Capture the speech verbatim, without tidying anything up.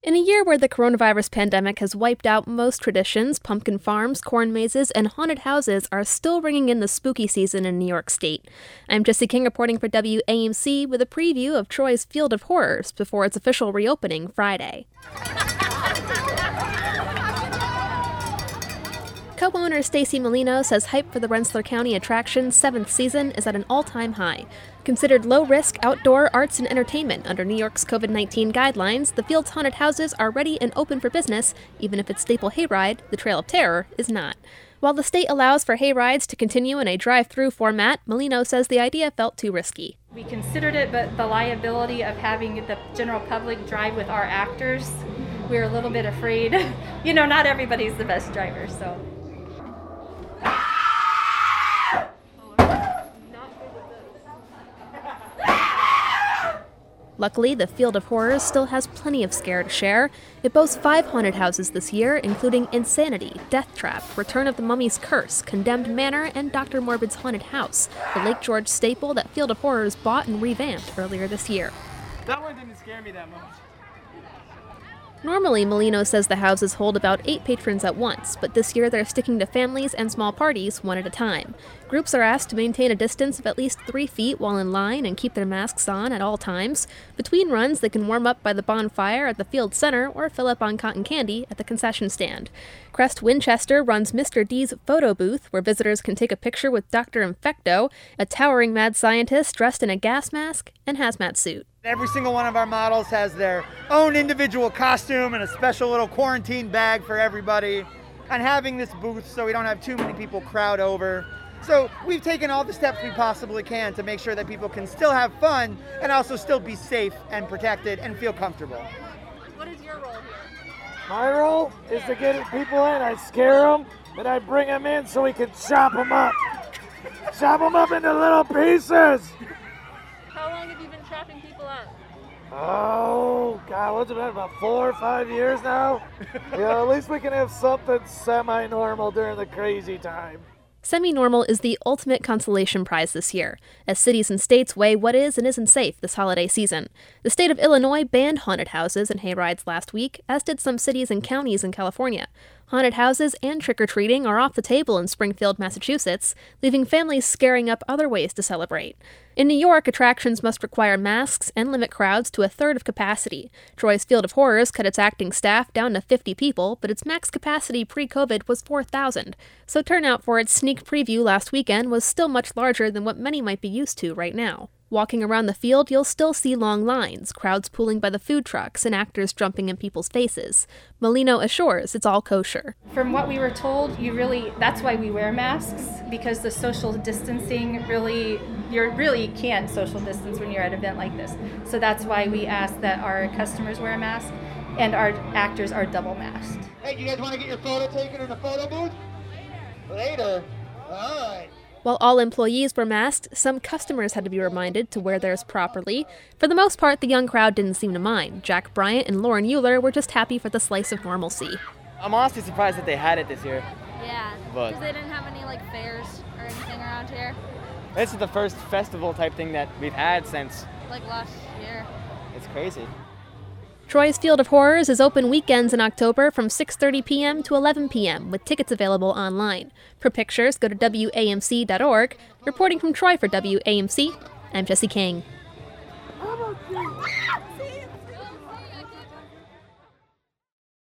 In a year where the coronavirus pandemic has wiped out most traditions, pumpkin farms, corn mazes, and haunted houses are still ringing in the spooky season in New York State. I'm Jessie King reporting for W A M C with a preview of Troy's Field of Horrors before its official reopening Friday. Co-owner Stacy Molino says hype for the Rensselaer County attraction's seventh season is at an all-time high. Considered low-risk outdoor arts and entertainment under New York's covid nineteen guidelines, the Field's haunted houses are ready and open for business, even if its staple hayride, the Trail of Terror, is not. While the state allows for hayrides to continue in a drive-through format, Molino says the idea felt too risky. We considered it, but the liability of having the general public drive with our actors, we were a little bit afraid. You know, not everybody's the best driver, so... Luckily, the Field of Horrors still has plenty of scare to share. It boasts five haunted houses this year, including Insanity, Death Trap, Return of the Mummy's Curse, Condemned Manor, and Doctor Morbid's Haunted House, the Lake George staple that Field of Horrors bought and revamped earlier this year. That one didn't scare me that much. Normally, Molino says the houses hold about eight patrons at once, but this year they're sticking to families and small parties one at a time. Groups are asked to maintain a distance of at least three feet while in line and keep their masks on at all times. Between runs, they can warm up by the bonfire at the field center or fill up on cotton candy at the concession stand. Crest Winchester runs Mister D's photo booth, where visitors can take a picture with Doctor Infecto, a towering mad scientist dressed in a gas mask and hazmat suit. Every single one of our models has their own individual costume and a special little quarantine bag for everybody. And having this booth so we don't have too many people crowd over. So we've taken all the steps we possibly can to make sure that people can still have fun and also still be safe and protected and feel comfortable. What is your role here? My role is to get people in. I scare them, and I bring them in so we can chop them up. Chop them up into little pieces. How long have you been chopping people up? Oh, God, what's it been, about four or five years now? Yeah, at least we can have something semi-normal during the crazy time. Semi-normal is the ultimate consolation prize this year, as cities and states weigh what is and isn't safe this holiday season. The state of Illinois banned haunted houses and hayrides last week, as did some cities and counties in California. Haunted houses and trick-or-treating are off the table in Springfield, Massachusetts, leaving families scaring up other ways to celebrate. In New York, attractions must require masks and limit crowds to a third of capacity. Troy's Field of Horrors cut its acting staff down to fifty people, but its max capacity pre-COVID was four thousand. So turnout for its sneak preview last weekend was still much larger than what many might be used to right now. Walking around the field, you'll still see long lines, crowds pooling by the food trucks, and actors jumping in people's faces. Molino assures it's all kosher. From what we were told, you really, that's why we wear masks, because the social distancing really, you really can't social distance when you're at an event like this. So that's why we ask that our customers wear a mask, and our actors are double masked. Hey, you guys want to get your photo taken in the photo booth? Later. All right. While all employees were masked, some customers had to be reminded to wear theirs properly. For the most part, the young crowd didn't seem to mind. Jack Bryant and Lauren Euler were just happy for the slice of normalcy. I'm honestly surprised that they had it this year. Yeah, But- because they didn't have any like fairs or anything around here, This is the first festival type thing that we've had since. like last year. It's crazy. Troy's Field of Horrors is open weekends in October from six thirty p.m. to eleven p.m. with tickets available online. For pictures, go to W A M C dot org. Reporting from Troy for W A M C, I'm Jessie King.